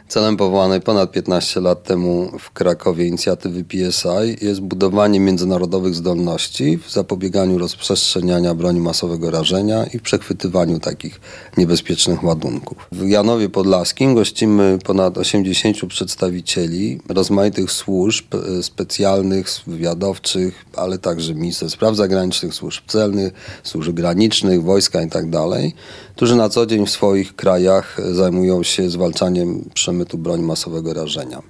Celem powołanej ponad 15 lat temu w Krakowie inicjatywy PSI jest budowanie międzynarodowych zdolności w zapobieganiu rozprzestrzeniania broni masowego rażenia i w przechwytywaniu takich niebezpiecznych ładunków. W Janowie Podlaskim gościmy ponad 80 przedstawicieli rozmaitych służb specjalnych, wywiadowczych, ale także Ministerstw Spraw Zagranicznych, służb celnych, służb granicznych, wojska itd., którzy na co dzień w swoich krajach zajmują się zwalczaniem przemytu broni masowego rażenia.